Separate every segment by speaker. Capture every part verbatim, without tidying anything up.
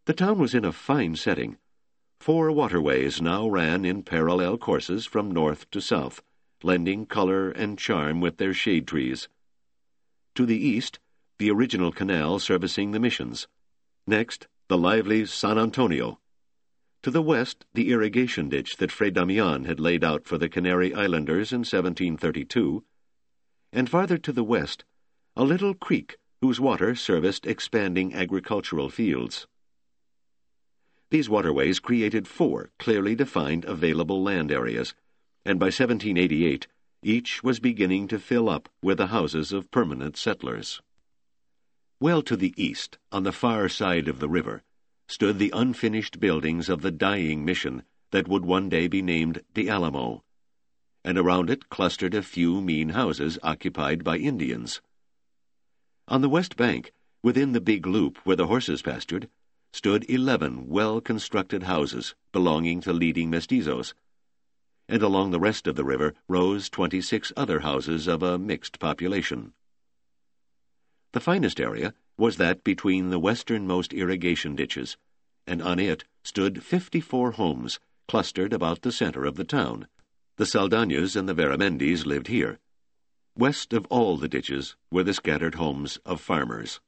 Speaker 1: The town was in a fine setting. Four waterways now ran in parallel courses from north to south, lending color and charm with their shade trees. To the east, the original canal servicing the missions. Next, the lively San Antonio. To the west, the irrigation ditch that Fray Damian had laid out for the Canary Islanders in seventeen thirty-two, and farther to the west, a little creek whose water serviced expanding agricultural fields. These waterways created four clearly defined available land areas, and by seventeen eighty-eight, each was beginning to fill up with the houses of permanent settlers. Well to the east, on the far side of the river, stood the unfinished buildings of the dying mission that would one day be named the Alamo, and around it clustered a few mean houses occupied by Indians. On the west bank, within the big loop where the horses pastured, stood eleven well-constructed houses belonging to leading mestizos, and along the rest of the river rose twenty-six other houses of a mixed population. The finest area was that between the westernmost irrigation ditches, and on it stood fifty-four homes clustered about the center of the town. The Saldañas and the Veramendis lived here. West of all the ditches were the scattered homes of farmers.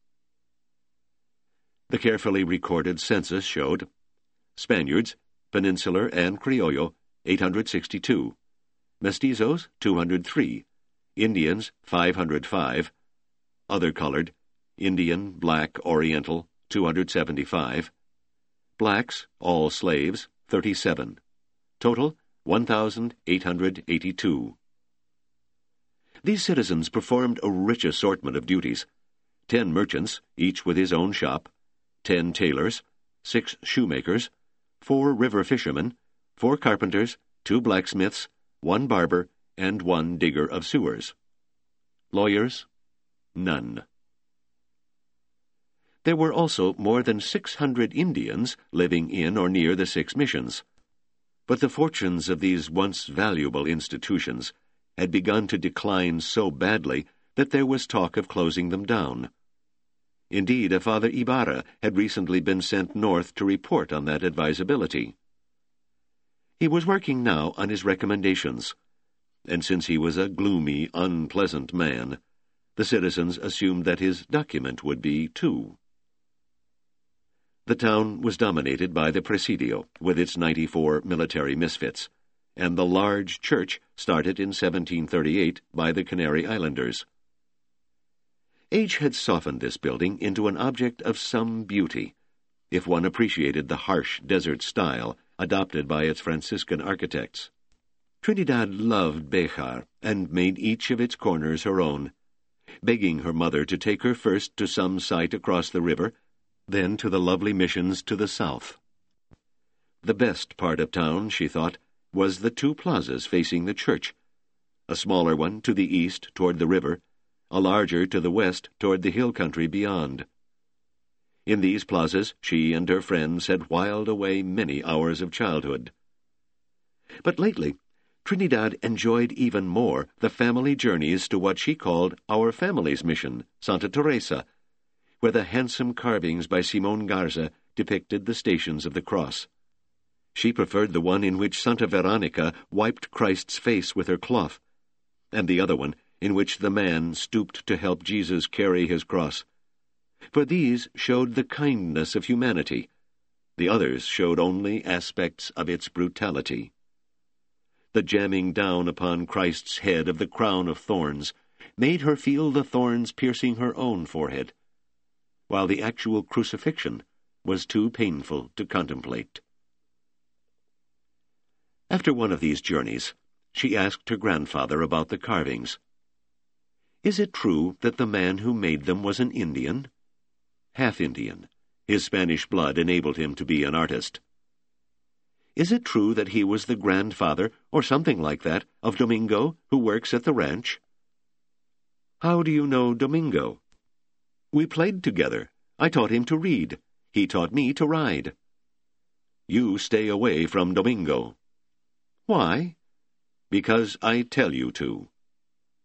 Speaker 1: The carefully recorded census showed Spaniards, Peninsular and Criollo, eight hundred sixty-two, Mestizos, two hundred three, Indians, five hundred five, other colored, Indian, black, Oriental, two hundred seventy-five, blacks, all slaves, thirty-seven, total, one thousand eight hundred eighty-two. These citizens performed a rich assortment of duties. Ten merchants, each with his own shop, ten tailors, six shoemakers, four river fishermen, four carpenters, two blacksmiths, one barber, and one digger of sewers. Lawyers? None. There were also more than six hundred Indians living in or near the six missions. But the fortunes of these once valuable institutions had begun to decline so badly that there was talk of closing them down. Indeed, a Father Ibarra had recently been sent north to report on that advisability. He was working now on his recommendations, and since he was a gloomy, unpleasant man, the citizens assumed that his document would be, too. The town was dominated by the Presidio, with its ninety-four military misfits, and the large church started in seventeen thirty-eight by the Canary Islanders. Age had softened this building into an object of some beauty, if one appreciated the harsh desert style adopted by its Franciscan architects. Trinidad loved Béjar and made each of its corners her own, begging her mother to take her first to some site across the river, then to the lovely missions to the south. The best part of town, she thought, was the two plazas facing the church, a smaller one to the east toward the river, a larger to the west toward the hill country beyond. In these plazas she and her friends had whiled away many hours of childhood. But lately, Trinidad enjoyed even more the family journeys to what she called our family's mission, Santa Teresa, where the handsome carvings by Simon Garza depicted the Stations of the Cross. She preferred the one in which Santa Veronica wiped Christ's face with her cloth, and the other one in which the man stooped to help Jesus carry his cross. For these showed the kindness of humanity. The others showed only aspects of its brutality. The jamming down upon Christ's head of the crown of thorns made her feel the thorns piercing her own forehead, while the actual crucifixion was too painful to contemplate. After one of these journeys, she asked her grandfather about the carvings. Is it true that the man who made them was an Indian? Half Indian. His Spanish blood enabled him to be an artist. Is it true that he was the grandfather, or something like that, of Domingo, who works at the ranch? How do you know Domingo? We played together. I taught him to read. He taught me to ride. You stay away from Domingo. Why? Because I tell you to.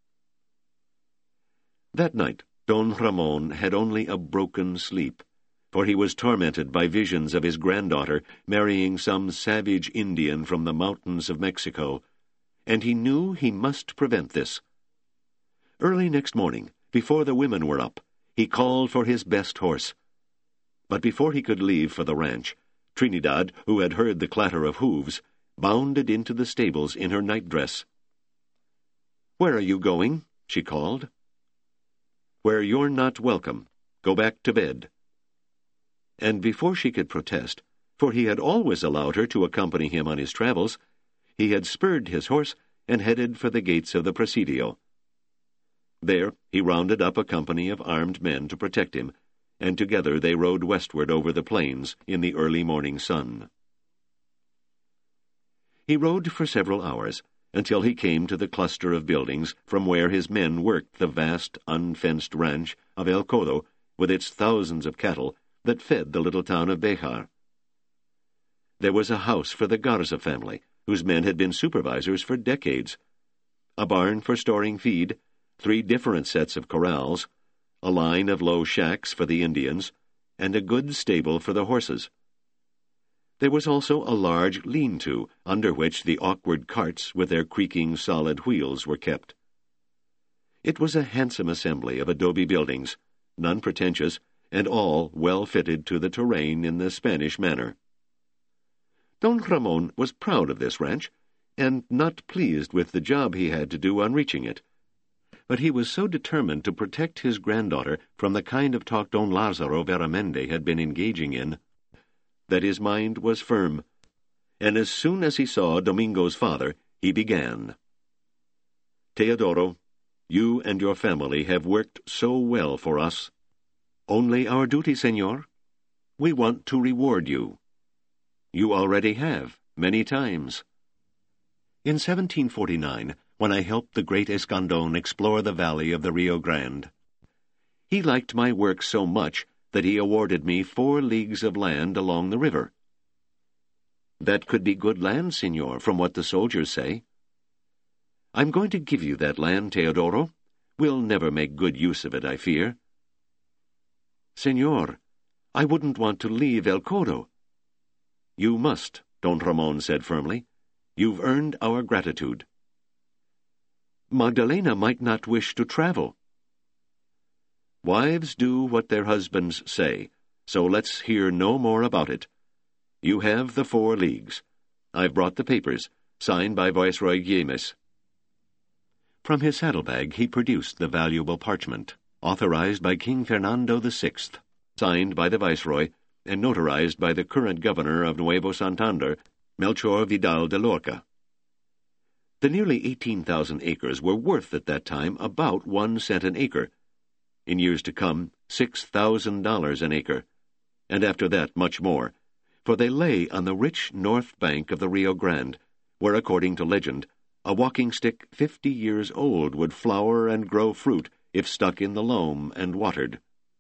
Speaker 1: That night, Don Ramon had only a broken sleep, for he was tormented by visions of his granddaughter marrying some savage Indian from the mountains of Mexico, and he knew he must prevent this. Early next morning, before the women were up, he called for his best horse. But before he could leave for the ranch, Trinidad, who had heard the clatter of hooves, bounded into the stables in her nightdress. "Where are you going?" she called. "Where you're not welcome. Go back to bed." And before she could protest, for he had always allowed her to accompany him on his travels, he had spurred his horse and headed for the gates of the Presidio. There he rounded up a company of armed men to protect him, and together they rode westward over the plains in the early morning sun. He rode for several hours, until he came to the cluster of buildings from where his men worked the vast, unfenced ranch of El Codo, with its thousands of cattle, that fed the little town of Béjar. There was a house for the Garza family, whose men had been supervisors for decades, a barn for storing feed, three different sets of corrals, a line of low shacks for the Indians, and a good stable for the horses. There was also a large lean-to, under which the awkward carts with their creaking solid wheels were kept. It was a handsome assembly of adobe buildings, none pretentious, and all well fitted to the terrain in the Spanish manner. Don Ramon was proud of this ranch, and not pleased with the job he had to do on reaching it. But he was so determined to protect his granddaughter from the kind of talk Don Lazaro Veramendi had been engaging in, that his mind was firm, and as soon as he saw Domingo's father, he began. "Teodoro, you and your family have worked so well for us. Only our duty, senor. We want to reward you. You already have, many times. In seventeen forty-nine, when I helped the great Escandon explore the valley of the Rio Grande, he liked my work so much that he awarded me four leagues of land along the river. That could be good land, senor, from what the soldiers say. I'm going to give you that land, Teodoro. We'll never make good use of it, I fear." "Senor, I wouldn't want to leave El Codo." "You must," Don Ramon said firmly. "You've earned our gratitude." "Magdalena might not wish to travel." "Wives do what their husbands say, so let's hear no more about it. You have the four leagues. I've brought the papers, signed by Viceroy Güemes." From his saddlebag he produced the valuable parchment, authorized by King Fernando the Sixth, signed by the Viceroy, and notarized by the current governor of Nuevo Santander, Melchor Vidal de Lorca. The nearly eighteen thousand acres were worth at that time about one cent an acre. In years to come, six thousand dollars an acre, and after that much more, for they lay on the rich north bank of the Rio Grande, where, according to legend, a walking stick fifty years old would flower and grow fruit if stuck in the loam and watered.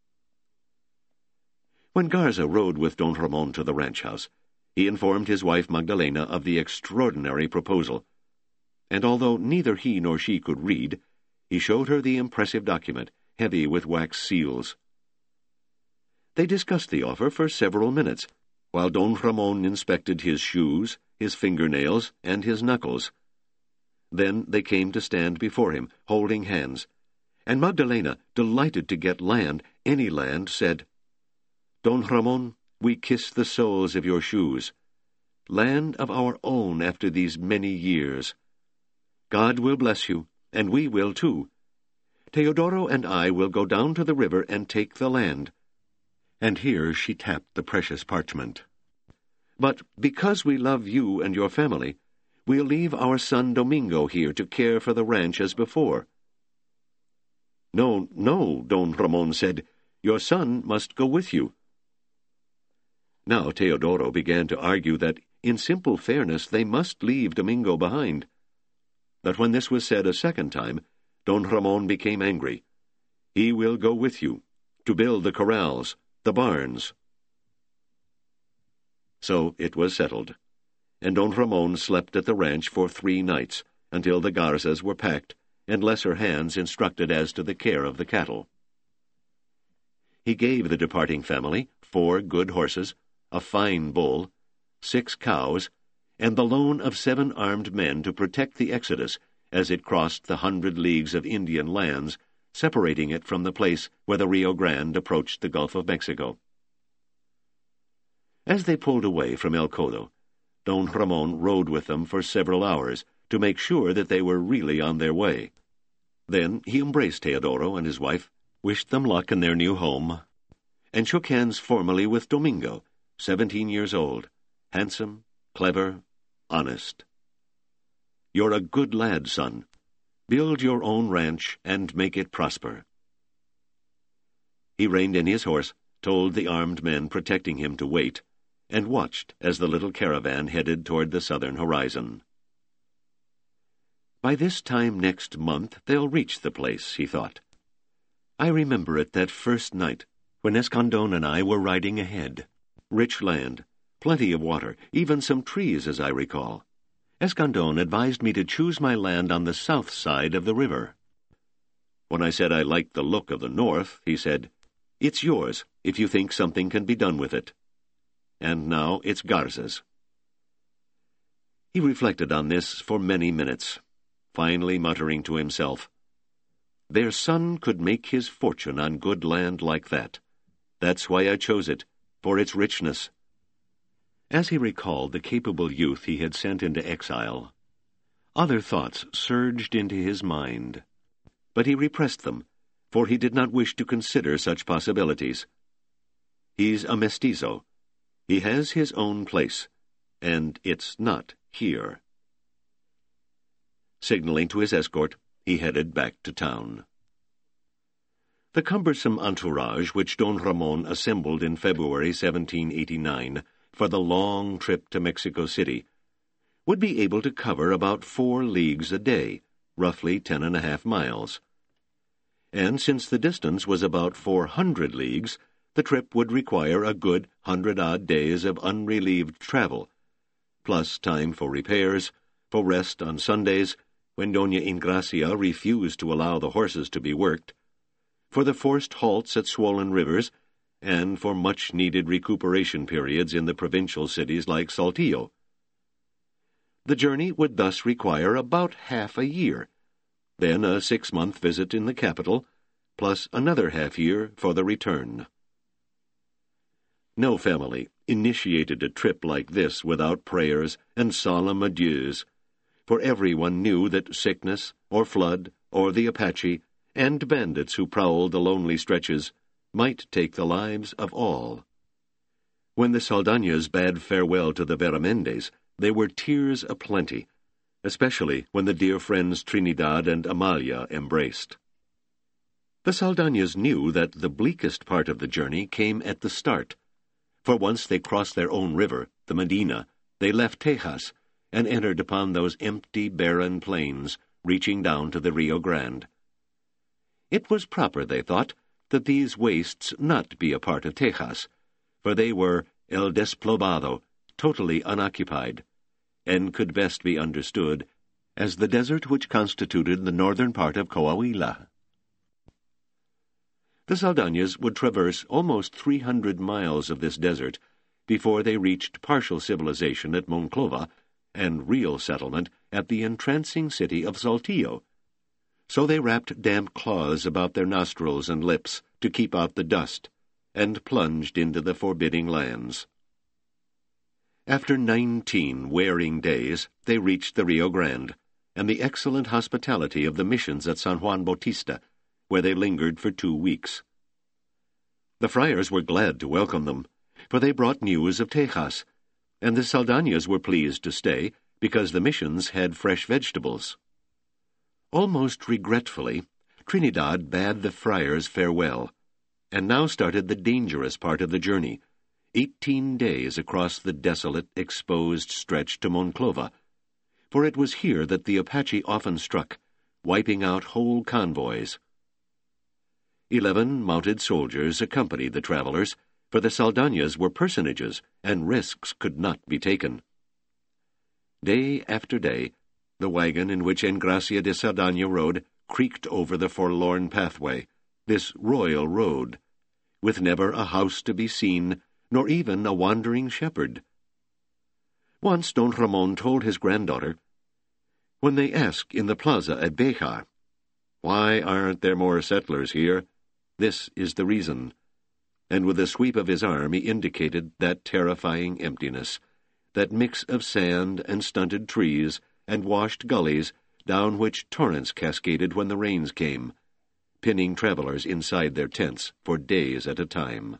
Speaker 1: When Garza rode with Don Ramon to the ranch house, he informed his wife Magdalena of the extraordinary proposal, and although neither he nor she could read, he showed her the impressive document, heavy with wax seals. They discussed the offer for several minutes, while Don Ramon inspected his shoes, his fingernails, and his knuckles. Then they came to stand before him, holding hands, and Magdalena, delighted to get land, any land, said, "Don Ramon, we kiss the soles of your shoes. Land of our own after these many years. God will bless you, and we will too. Teodoro and I will go down to the river and take the land." And here she tapped the precious parchment. "But because we love you and your family, we'll leave our son Domingo here to care for the ranch as before." "No, no," Don Ramon said. "Your son must go with you." Now Teodoro began to argue that, in simple fairness, they must leave Domingo behind. But when this was said a second time, Don Ramon became angry. "He will go with you, to build the corrals, the barns." So it was settled, and Don Ramon slept at the ranch for three nights, until the Garzas were packed, and lesser hands instructed as to the care of the cattle. He gave the departing family four good horses, a fine bull, six cows, and the loan of seven armed men to protect the Exodus as it crossed the hundred leagues of Indian lands, separating it from the place where the Rio Grande approached the Gulf of Mexico. As they pulled away from El Codo, Don Ramon rode with them for several hours to make sure that they were really on their way. Then he embraced Teodoro and his wife, wished them luck in their new home, and shook hands formally with Domingo, seventeen years old, handsome, clever, honest. "You're a good lad, son. Build your own ranch and make it prosper." He reined in his horse, told the armed men protecting him to wait, and watched as the little caravan headed toward the southern horizon. By this time next month they'll reach the place, he thought. I remember it that first night, when Escandon and I were riding ahead. Rich land, plenty of water, even some trees, as I recall. Escandon advised me to choose my land on the south side of the river. When I said I liked the look of the north, he said, "It's yours, if you think something can be done with it." And now it's Garza's. He reflected on this for many minutes, finally muttering to himself, "Their son could make his fortune on good land like that. That's why I chose it, for its richness." As he recalled the capable youth he had sent into exile, other thoughts surged into his mind. But he repressed them, for he did not wish to consider such possibilities. He's a mestizo. He has his own place, and it's not here. Signaling to his escort, he headed back to town. The cumbersome entourage which Don Ramon assembled in February seventeen eighty-nine for the long trip to Mexico City would be able to cover about four leagues a day, roughly ten and a half miles. And since the distance was about four hundred leagues, the trip would require a good hundred-odd days of unrelieved travel, plus time for repairs, for rest on Sundays, when Doña Ingracia refused to allow the horses to be worked, for the forced halts at swollen rivers, and for much-needed recuperation periods in the provincial cities like Saltillo. The journey would thus require about half a year, then a six-month visit in the capital, plus another half-year for the return. No family initiated a trip like this without prayers and solemn adieus, for everyone knew that sickness, or flood, or the Apache, and bandits who prowled the lonely stretches might take the lives of all. When the Saldañas bade farewell to the Beramendes, there were tears aplenty, especially when the dear friends Trinidad and Amalia embraced. The Saldañas knew that the bleakest part of the journey came at the start, for once they crossed their own river, the Medina, they left Tejas and entered upon those empty, barren plains reaching down to the Rio Grande. It was proper, they thought, that these wastes not be a part of Tejas, for they were el despoblado, totally unoccupied, and could best be understood as the desert which constituted the northern part of Coahuila. The Saldañas would traverse almost three hundred miles of this desert before they reached partial civilization at Monclova and real settlement at the entrancing city of Saltillo. So they wrapped damp cloths about their nostrils and lips to keep out the dust, and plunged into the forbidding lands. After nineteen wearing days, they reached the Rio Grande, and the excellent hospitality of the missions at San Juan Bautista, where they lingered for two weeks. The friars were glad to welcome them, for they brought news of Tejas, and the Saldañas were pleased to stay because the missions had fresh vegetables. Almost regretfully, Trinidad bade the friars farewell, and now started the dangerous part of the journey, eighteen days across the desolate, exposed stretch to Monclova, for it was here that the Apache often struck, wiping out whole convoys. Eleven mounted soldiers accompanied the travelers, for the Saldañas were personages, and risks could not be taken. Day after day, the wagon in which Engracia de Saldaña rode creaked over the forlorn pathway, this royal road, with never a house to be seen, nor even a wandering shepherd. Once Don Ramon told his granddaughter, when they ask in the plaza at Béjar, "Why aren't there more settlers here?" this is the reason. And with a sweep of his arm he indicated that terrifying emptiness, that mix of sand and stunted trees and washed gullies down which torrents cascaded when the rains came, pinning travelers inside their tents for days at a time.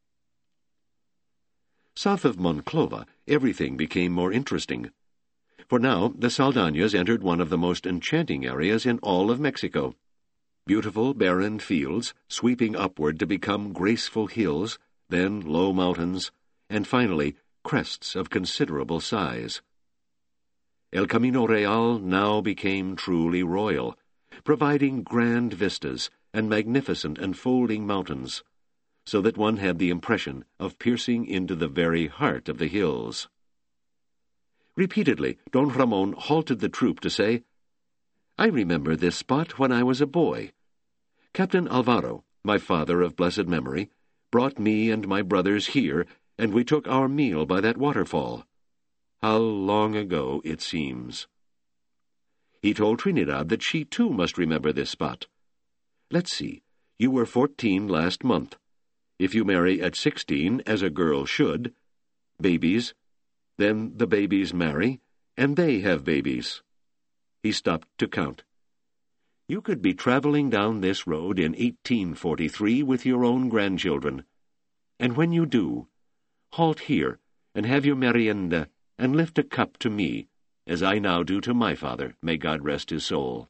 Speaker 1: South of Monclova, everything became more interesting. For now the Saldañas entered one of the most enchanting areas in all of Mexico. Beautiful barren fields, sweeping upward to become graceful hills, then low mountains, and finally crests of considerable size. El Camino Real now became truly royal, providing grand vistas and magnificent enfolding mountains, so that one had the impression of piercing into the very heart of the hills. Repeatedly, Don Ramon halted the troop to say, "I remember this spot when I was a boy. Captain Alvaro, my father of blessed memory, brought me and my brothers here, and we took our meal by that waterfall. How long ago it seems." He told Trinidad that she too must remember this spot. "Let's see, you were fourteen last month. If you marry at sixteen, as a girl should, babies, then the babies marry, and they have babies." He stopped to count. "You could be traveling down this road in eighteen forty-three with your own grandchildren. And when you do, halt here and have your merienda and lift a cup to me, as I now do to my father, may God rest his soul."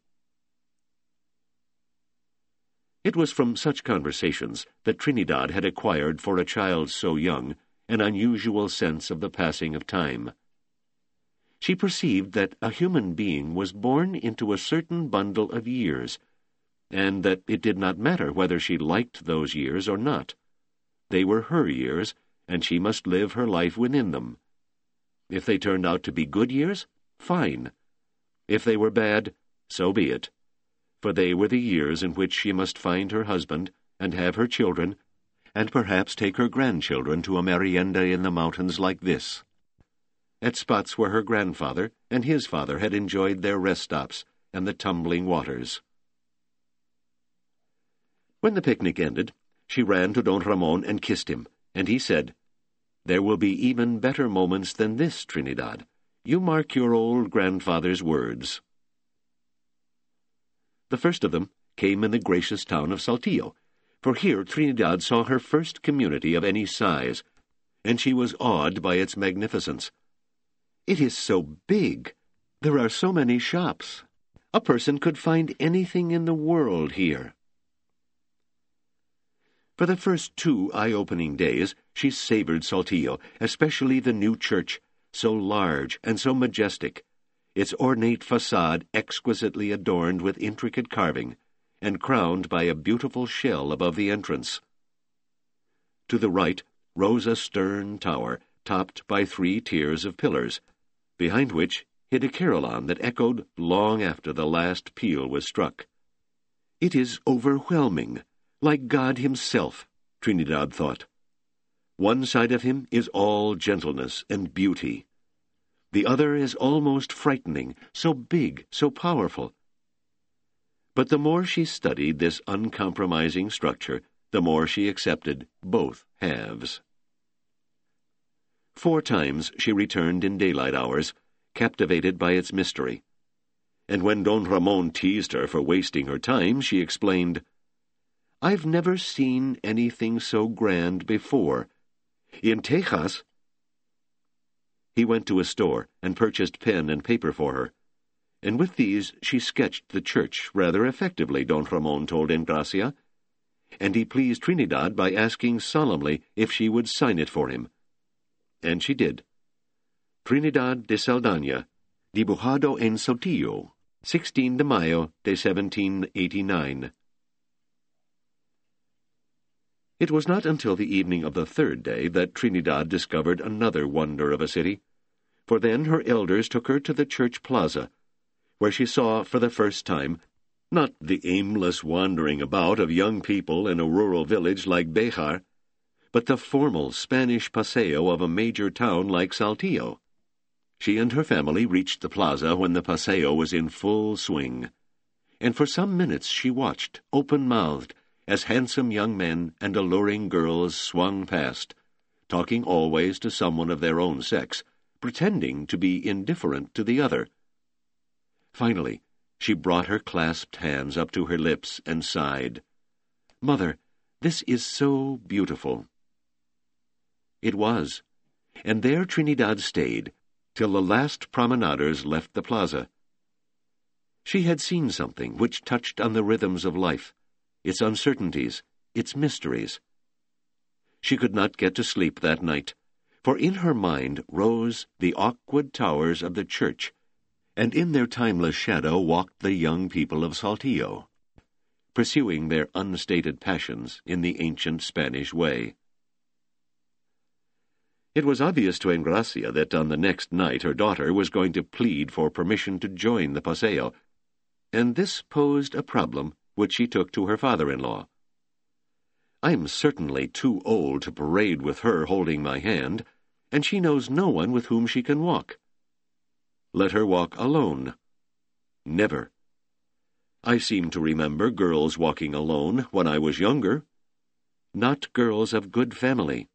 Speaker 1: It was from such conversations that Trinidad had acquired for a child so young an unusual sense of the passing of time. She perceived that a human being was born into a certain bundle of years, and that it did not matter whether she liked those years or not. They were her years, and she must live her life within them. If they turned out to be good years, fine. If they were bad, so be it. For they were the years in which she must find her husband, and have her children, and perhaps take her grandchildren to a merienda in the mountains like this, at spots where her grandfather and his father had enjoyed their rest stops and the tumbling waters. When the picnic ended, she ran to Don Ramon and kissed him, and he said, "There will be even better moments than this, Trinidad. You mark your old grandfather's words." The first of them came in the gracious town of Saltillo, for here Trinidad saw her first community of any size, and she was awed by its magnificence. "It is so big. There are so many shops. A person could find anything in the world here." For the first two eye-opening days, she savored Saltillo, especially the new church, so large and so majestic, its ornate facade exquisitely adorned with intricate carving, and crowned by a beautiful shell above the entrance. To the right rose a stern tower, topped by three tiers of pillars, behind which hid a carillon that echoed long after the last peal was struck. "It is overwhelming, like God himself," Trinidad thought. "One side of him is all gentleness and beauty. The other is almost frightening, so big, so powerful." But the more she studied this uncompromising structure, the more she accepted both halves. Four times she returned in daylight hours, captivated by its mystery. And when Don Ramon teased her for wasting her time, she explained, "I've never seen anything so grand before. In Tejas—" He went to a store and purchased pen and paper for her, and with these she sketched the church rather effectively, Don Ramon told Engracia, and he pleased Trinidad by asking solemnly if she would sign it for him. And she did. Trinidad de Saldaña, dibujado en Saltillo, sixteen de Mayo de seventeen eighty-nine. It was not until the evening of the third day that Trinidad discovered another wonder of a city, for then her elders took her to the church plaza, where she saw for the first time Not the aimless wandering about of young people in a rural village like Béjar, but the formal Spanish paseo of a major town like Saltillo. She and her family reached the plaza when the paseo was in full swing, and for some minutes she watched, open-mouthed, as handsome young men and alluring girls swung past, talking always to someone of their own sex, pretending to be indifferent to the other. Finally, she brought her clasped hands up to her lips and sighed. "Mother, this is so beautiful." It was, and there Trinidad stayed, till the last promenaders left the plaza. She had seen something which touched on the rhythms of life, its uncertainties, its mysteries. She could not get to sleep that night, for in her mind rose the awkward towers of the church, and in their timeless shadow walked the young people of Saltillo, pursuing their unstated passions in the ancient Spanish way. It was obvious to Engracia that on the next night her daughter was going to plead for permission to join the paseo, and this posed a problem which she took to her father-in-law. "I'm certainly too old to parade with her holding my hand, and she knows no one with whom she can walk. Let her walk alone." "Never. I seem to remember girls walking alone when I was younger. Not girls of good family."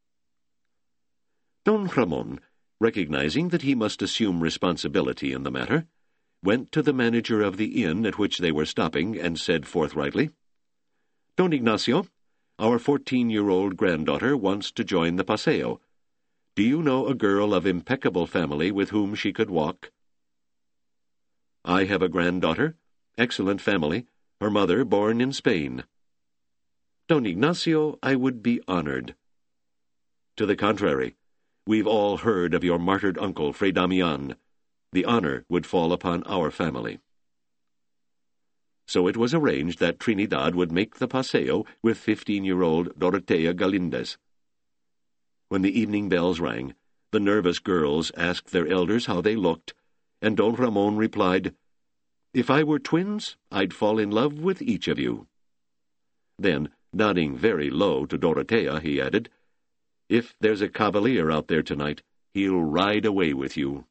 Speaker 1: Don Ramon, recognizing that he must assume responsibility in the matter, went to the manager of the inn at which they were stopping and said forthrightly, "Don Ignacio, our fourteen-year-old granddaughter wants to join the paseo. Do you know a girl of impeccable family with whom she could walk?" "I have a granddaughter, excellent family, her mother born in Spain." "Don Ignacio, I would be honored." "To the contrary. We've all heard of your martyred uncle, Fray Damian. The honor would fall upon our family." So it was arranged that Trinidad would make the paseo with fifteen-year-old Dorotea Galindez. When the evening bells rang, the nervous girls asked their elders how they looked, and Don Ramon replied, "If I were twins, I'd fall in love with each of you." Then, nodding very low to Dorotea, he added, "If there's a cavalier out there tonight, he'll ride away with you."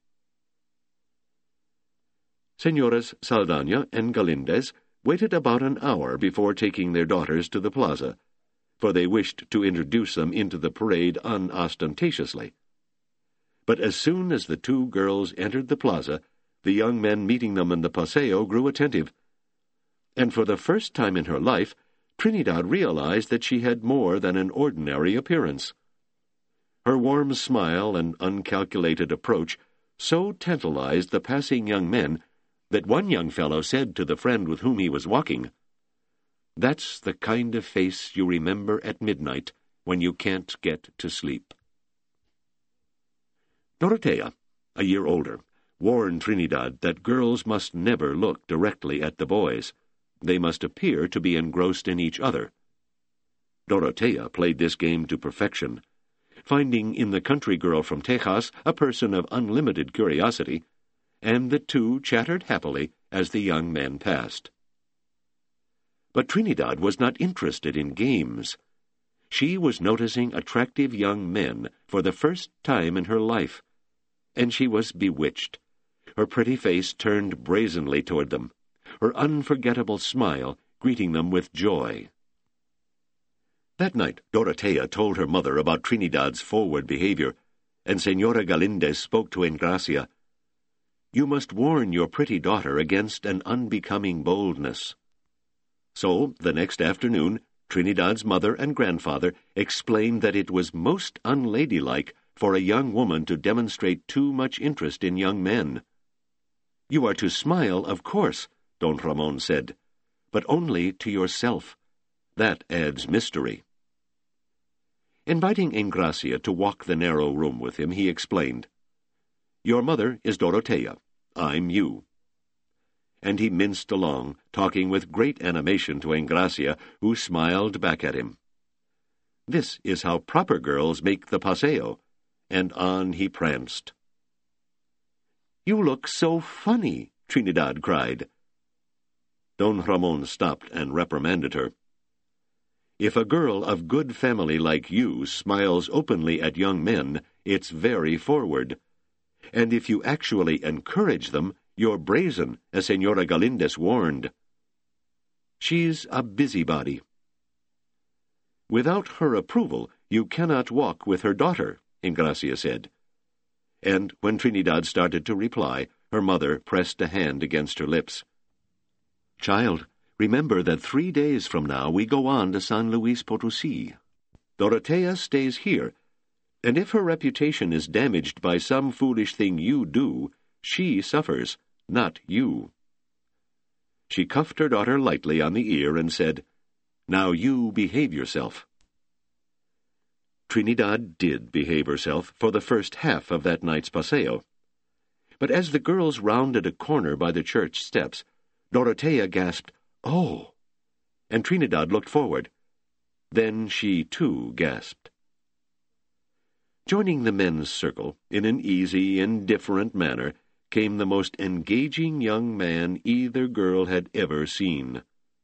Speaker 1: Señoras Saldaña and Galindez waited about an hour before taking their daughters to the plaza, for they wished to introduce them into the parade unostentatiously. But as soon as the two girls entered the plaza, the young men meeting them in the paseo grew attentive, and for the first time in her life, Trinidad realized that she had more than an ordinary appearance. Her warm smile and uncalculated approach so tantalized the passing young men that one young fellow said to the friend with whom he was walking, "That's the kind of face you remember at midnight when you can't get to sleep." Dorotea, a year older, warned Trinidad that girls must never look directly at the boys. They must appear to be engrossed in each other. Dorotea played this game to perfection, finding in the country girl from Tejas a person of unlimited curiosity, and the two chattered happily as the young men passed. But Trinidad was not interested in games. She was noticing attractive young men for the first time in her life, and she was bewitched, her pretty face turned brazenly toward them, her unforgettable smile greeting them with joy. That night, Dorotea told her mother about Trinidad's forward behavior, and Señora Galindez spoke to Engracia. "You must warn your pretty daughter against an unbecoming boldness." So, the next afternoon, Trinidad's mother and grandfather explained that it was most unladylike for a young woman to demonstrate too much interest in young men. "You are to smile, of course," Don Ramon said, "but only to yourself. That adds mystery." Inviting Engracia to walk the narrow room with him, he explained, "Your mother is Dorotea. I'm you." And he minced along, talking with great animation to Engracia, who smiled back at him. This is how proper girls make the paseo, and on he pranced. "You look so funny," Trinidad cried. Don Ramon stopped and reprimanded her. "If a girl of good family like you smiles openly at young men, it's very forward. And if you actually encourage them, you're brazen, as Senora Galindez warned. She's a busybody." "Without her approval, you cannot walk with her daughter," Engracia said. And when Trinidad started to reply, her mother pressed a hand against her lips. "Child, remember that three days from now we go on to San Luis Potosi. Dorotea stays here, and if her reputation is damaged by some foolish thing you do, she suffers, not you." She cuffed her daughter lightly on the ear and said, "Now you behave yourself." Trinidad did behave herself for the first half of that night's paseo. But as the girls rounded a corner by the church steps, Dorotea gasped, "Oh!" and Trinidad looked forward. Then she, too, gasped. Joining the men's circle, in an easy, indifferent manner, came the most engaging young man either girl had ever seen.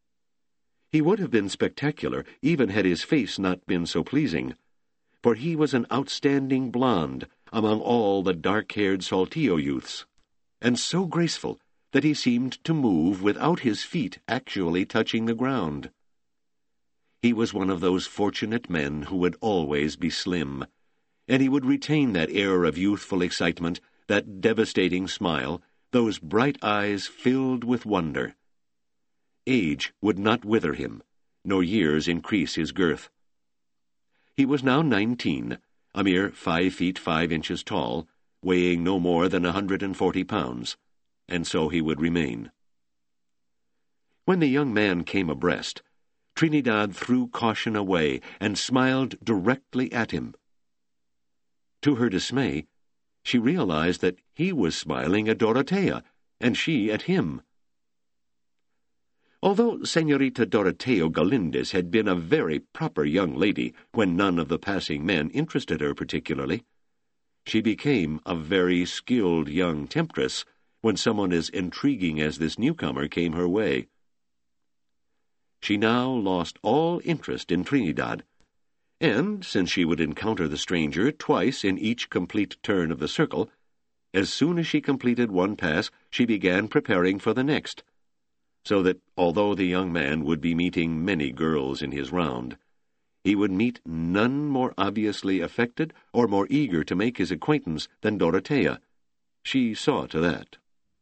Speaker 1: He would have been spectacular, even had his face not been so pleasing, for he was an outstanding blonde among all the dark-haired Saltillo youths, and so graceful that he seemed to move without his feet actually touching the ground. He was one of those fortunate men who would always be slim, and he would retain that air of youthful excitement, that devastating smile, those bright eyes filled with wonder. Age would not wither him, nor years increase his girth. He was now nineteen, a mere five feet five inches tall, weighing no more than a hundred and forty pounds, and so he would remain. When the young man came abreast, Trinidad threw caution away and smiled directly at him. To her dismay, she realized that he was smiling at Dorotea, and she at him. Although Senorita Doroteo Galindez had been a very proper young lady when none of the passing men interested her particularly, she became a very skilled young temptress when someone as intriguing as this newcomer came her way. She now lost all interest in Trinidad, and, since she would encounter the stranger twice in each complete turn of the circle, as soon as she completed one pass, she began preparing for the next, so that, although the young man would be meeting many girls in his round, he would meet none more obviously affected or more eager to make his acquaintance than Dorotea. She saw to that.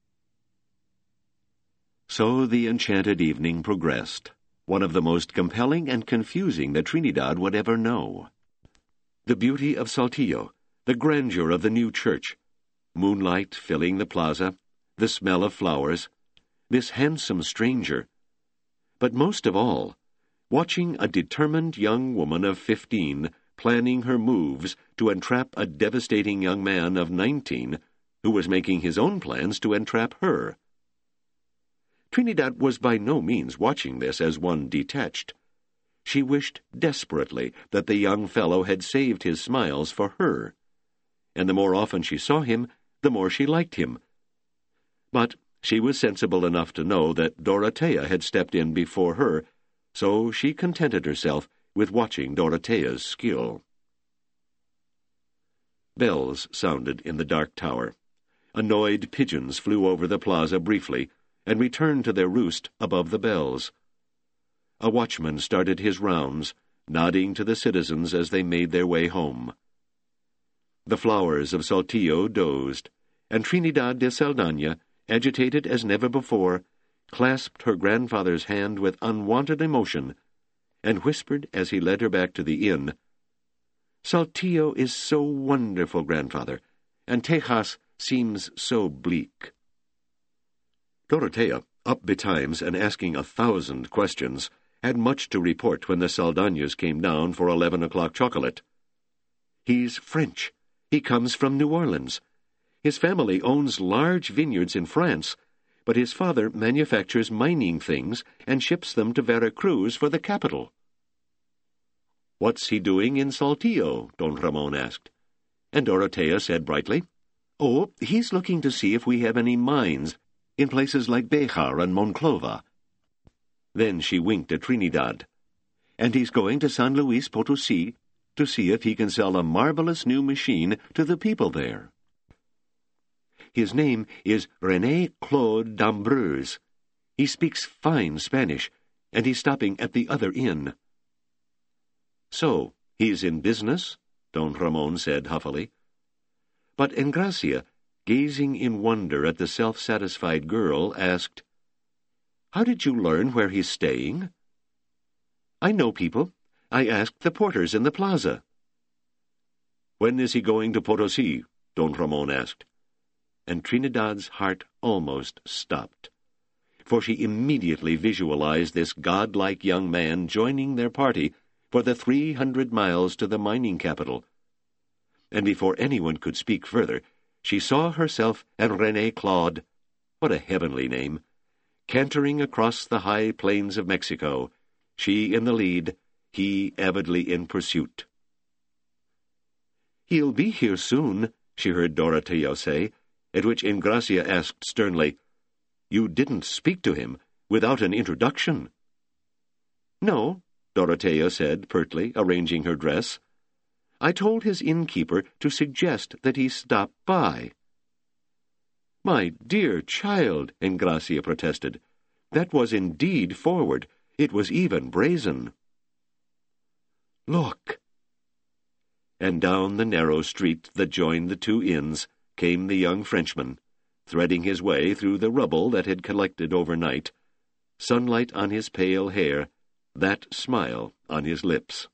Speaker 1: So the enchanted evening progressed, one of the most compelling and confusing that Trinidad would ever know. The beauty of Saltillo, the grandeur of the new church, moonlight filling the plaza, the smell of flowers, this handsome stranger, but most of all, watching a determined young woman of fifteen planning her moves to entrap a devastating young man of nineteen who was making his own plans to entrap her. Trinidad was by no means watching this as one detached. She wished desperately that the young fellow had saved his smiles for her, and the more often she saw him, the more she liked him. But she was sensible enough to know that Dorotea had stepped in before her, so she contented herself with watching Dorotea's skill. Bells sounded in the dark tower. Annoyed pigeons flew over the plaza briefly, and returned to their roost above the bells. A watchman started his rounds, nodding to the citizens as they made their way home. The flowers of Saltillo dozed, and Trinidad de Saldana, agitated as never before, clasped her grandfather's hand with unwonted emotion, and whispered as he led her back to the inn, "Saltillo is so wonderful, grandfather, and Tejas seems so bleak." Dorotea, up betimes and asking a thousand questions, had much to report when the Saldanas came down for eleven o'clock chocolate. "He's French. He comes from New Orleans. His family owns large vineyards in France, but his father manufactures mining things and ships them to Vera Cruz for the capital." "What's he doing in Saltillo?" Don Ramon asked. And Dorotea said brightly, "Oh, he's looking to see if we have any mines in places like Bejar and Monclova. Then she winked at Trinidad. "And he's going to San Luis Potosi to see if he can sell a marvelous new machine to the people there. His name is René Claude d'Ambreuze. He speaks fine Spanish, and he's stopping at the other inn." "So, he's in business?" Don Ramon said huffily. But Engracia, gazing in wonder at the self-satisfied girl, asked, "How did you learn where he's staying?" "I know people. I asked the porters in the plaza." "When is he going to Potosi?" Don Ramon asked. And Trinidad's heart almost stopped, for she immediately visualized this godlike young man joining their party for the three hundred miles to the mining capital. And before anyone could speak further, she saw herself and René Claude, what a heavenly name, cantering across the high plains of Mexico, she in the lead, he avidly in pursuit. "He'll be here soon," she heard Dorotea say, at which Engracia asked sternly, "You didn't speak to him without an introduction?" "No," Dorotea said pertly, arranging her dress. "I told his innkeeper to suggest that he stop by." "My dear child," Engracia protested, "that was indeed forward. It was even brazen." "Look!" And down the narrow street that joined the two inns came the young Frenchman, threading his way through the rubble that had collected overnight, sunlight on his pale hair, that smile on his lips.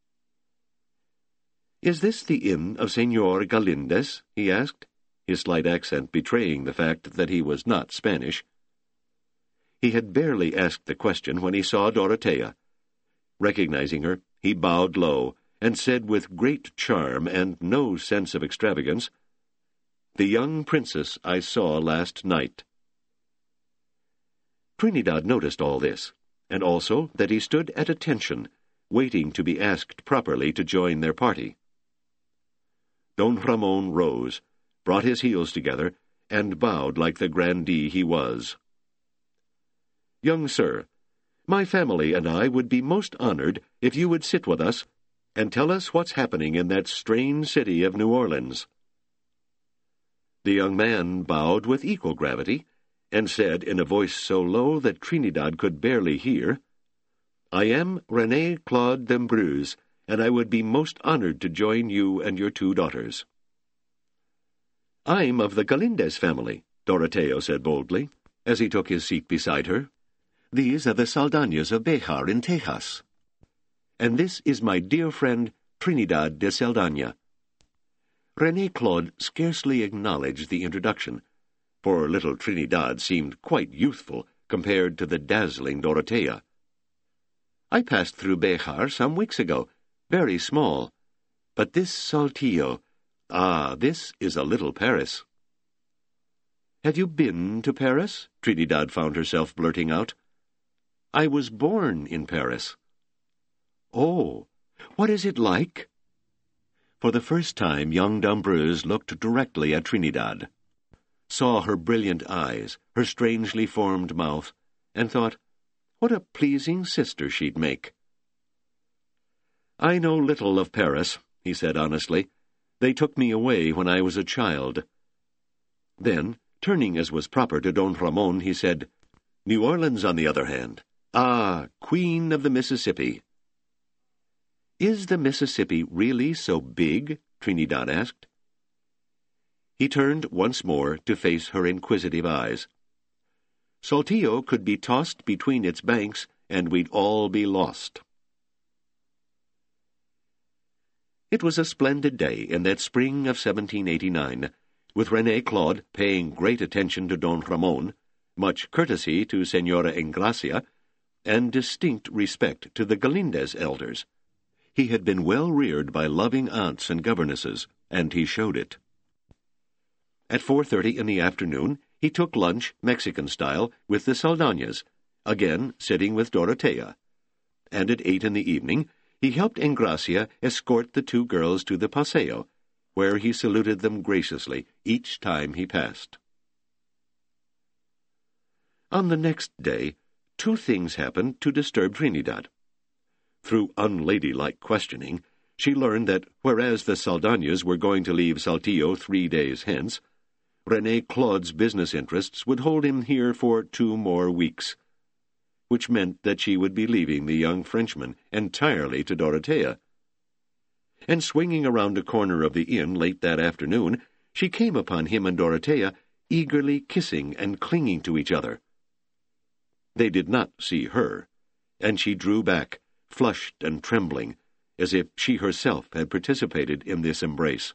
Speaker 1: "Is this the inn of Señor Galindez?" he asked, his slight accent betraying the fact that he was not Spanish. He had barely asked the question when he saw Dorotea. Recognizing her, he bowed low, and said with great charm and no sense of extravagance, "The young princess I saw last night." Trinidad noticed all this, and also that he stood at attention, waiting to be asked properly to join their party. Don Ramon rose, brought his heels together, and bowed like the grandee he was. "Young sir, my family and I would be most honored if you would sit with us and tell us what's happening in that strange city of New Orleans." The young man bowed with equal gravity, and said in a voice so low that Trinidad could barely hear, "I am René Claude d'Ambreuze, and I would be most honored to join you and your two daughters." "I'm of the Galindez family," Dorotea said boldly, as he took his seat beside her. "These are the Saldañas of Béjar in Tejas. And this is my dear friend Trinidad de Saldaña." René Claude scarcely acknowledged the introduction, for little Trinidad seemed quite youthful compared to the dazzling Dorotea. "I passed through Béjar some weeks ago, very small. But this Saltillo, ah, this is a little Paris." "Have you been to Paris?" Trinidad found herself blurting out. "I was born in Paris." "Oh, what is it like?" For the first time, young d'Ambreuze looked directly at Trinidad, saw her brilliant eyes, her strangely formed mouth, and thought, what a pleasing sister she'd make. "I know little of Paris," he said honestly. "They took me away when I was a child." Then, turning as was proper to Don Ramon, he said, "New Orleans, on the other hand. Ah, Queen of the Mississippi." "Is the Mississippi really so big?" Trinidad asked. He turned once more to face her inquisitive eyes. "Saltillo could be tossed between its banks, and we'd all be lost." It was a splendid day in that spring of seventeen eighty-nine, with René Claude paying great attention to Don Ramon, much courtesy to Señora Engracia, and distinct respect to the Galindez elders. He had been well reared by loving aunts and governesses, and he showed it. At four thirty in the afternoon, he took lunch, Mexican style, with the Saldañas, again sitting with Dorotea. And at eight in the evening, he helped Engracia escort the two girls to the Paseo, where he saluted them graciously each time he passed. On the next day, two things happened to disturb Trinidad. Through unladylike questioning, she learned that whereas the Saldañas were going to leave Saltillo three days hence, René Claude's business interests would hold him here for two more weeks, which meant that she would be leaving the young Frenchman entirely to Dorothea. And swinging around a corner of the inn late that afternoon, she came upon him and Dorothea eagerly kissing and clinging to each other. They did not see her, and she drew back, flushed and trembling, as if she herself had participated in this embrace.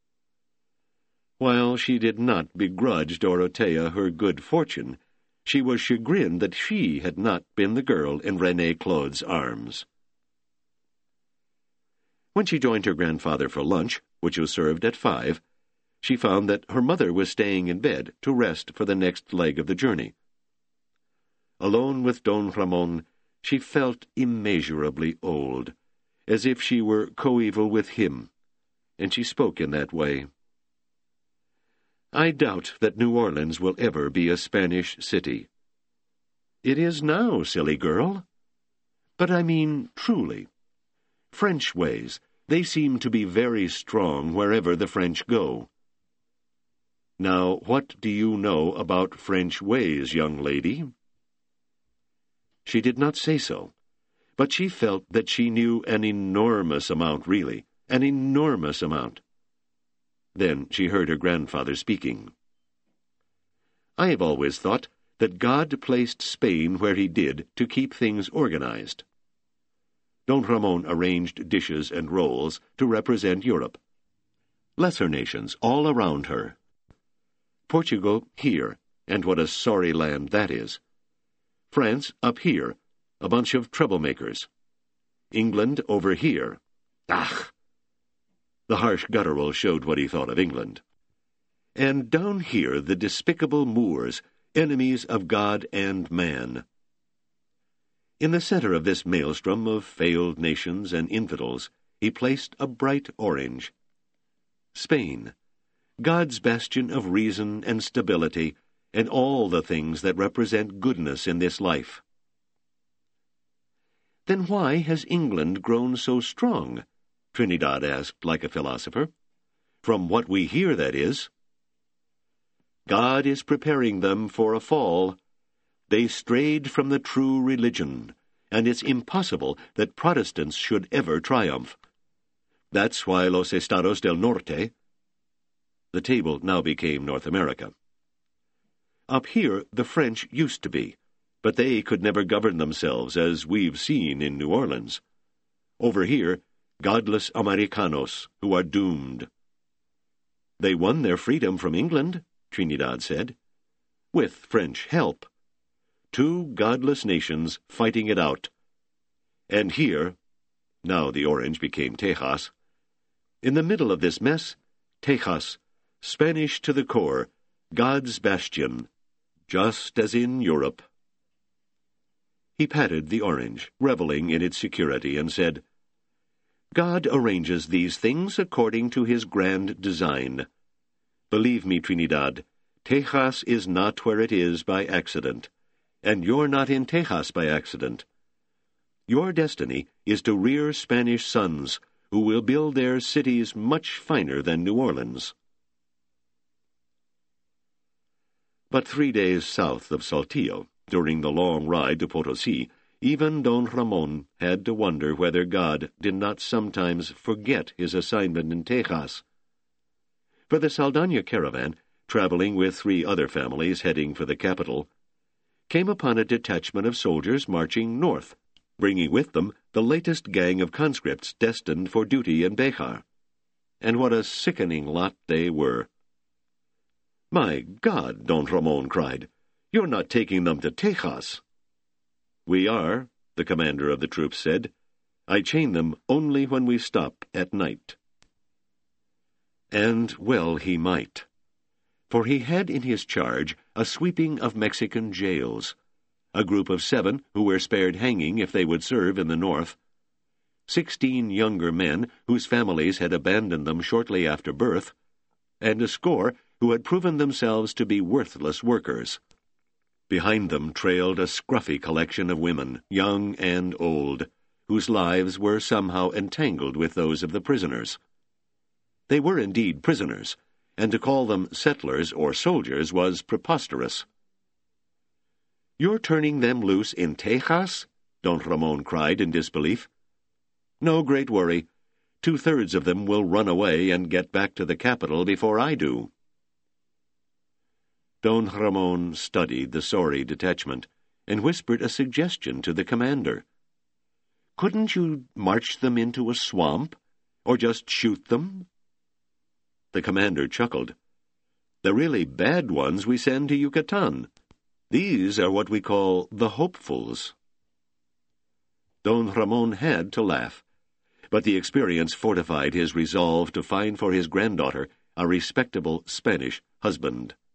Speaker 1: While she did not begrudge Dorothea her good fortune, she was chagrined that she had not been the girl in René Claude's arms. When she joined her grandfather for lunch, which was served at five, she found that her mother was staying in bed to rest for the next leg of the journey. Alone with Don Ramon, she felt immeasurably old, as if she were coeval with him, and she spoke in that way. "I doubt that New Orleans will ever be a Spanish city." "It is now, silly girl." "But I mean truly. French ways, they seem to be very strong wherever the French go." "Now, what do you know about French ways, young lady?" She did not say so, but she felt that she knew an enormous amount, really, an enormous amount. Then she heard her grandfather speaking. "I have always thought that God placed Spain where he did to keep things organized." Don Ramon arranged dishes and rolls to represent Europe. Lesser nations all around her. Portugal here, and what a sorry land that is. France up here, a bunch of troublemakers. England over here. Ach! The harsh guttural showed what he thought of England. And down here the despicable Moors, enemies of God and man. In the center of this maelstrom of failed nations and infidels, he placed a bright orange. Spain, God's bastion of reason and stability, and all the things that represent goodness in this life. "Then why has England grown so strong?" Trinidad asked like a philosopher. "From what we hear, that is." "God is preparing them for a fall. They strayed from the true religion, and it's impossible that Protestants should ever triumph. That's why Los Estados del Norte—" The table now became North America. "Up here the French used to be, but they could never govern themselves, as we've seen in New Orleans. Over here, godless Americanos, who are doomed." "They won their freedom from England," Trinidad said. "With French help. Two godless nations fighting it out. And here," now the orange became Tejas, "in the middle of this mess, Tejas, Spanish to the core, God's bastion, just as in Europe." He patted the orange, reveling in its security, and said, "God arranges these things according to his grand design. Believe me, Trinidad, Tejas is not where it is by accident, and you're not in Tejas by accident. Your destiny is to rear Spanish sons who will build their cities much finer than New Orleans." But three days south of Saltillo, during the long ride to Potosi, even Don Ramon had to wonder whether God did not sometimes forget his assignment in Tejas. For the Saldaña caravan, traveling with three other families heading for the capital, came upon a detachment of soldiers marching north, bringing with them the latest gang of conscripts destined for duty in Béjar. And what a sickening lot they were. "My God," Don Ramon cried, "you're not taking them to Tejas." "We are," the commander of the troops said. "I chain them only when we stop at night." And well he might, for he had in his charge a sweeping of Mexican jails, a group of seven who were spared hanging if they would serve in the north, sixteen younger men whose families had abandoned them shortly after birth, and a score who had proven themselves to be worthless workers. Behind them trailed a scruffy collection of women, young and old, whose lives were somehow entangled with those of the prisoners. They were indeed prisoners, and to call them settlers or soldiers was preposterous. "You're turning them loose in Tejas?" Don Ramon cried in disbelief. "No great worry. Two-thirds of them will run away and get back to the capital before I do." Don Ramon studied the sorry detachment and whispered a suggestion to the commander. "Couldn't you march them into a swamp, or just shoot them?" The commander chuckled. "The really bad ones we send to Yucatan. These are what we call the hopefuls." Don Ramon had to laugh, but the experience fortified his resolve to find for his granddaughter a respectable Spanish husband.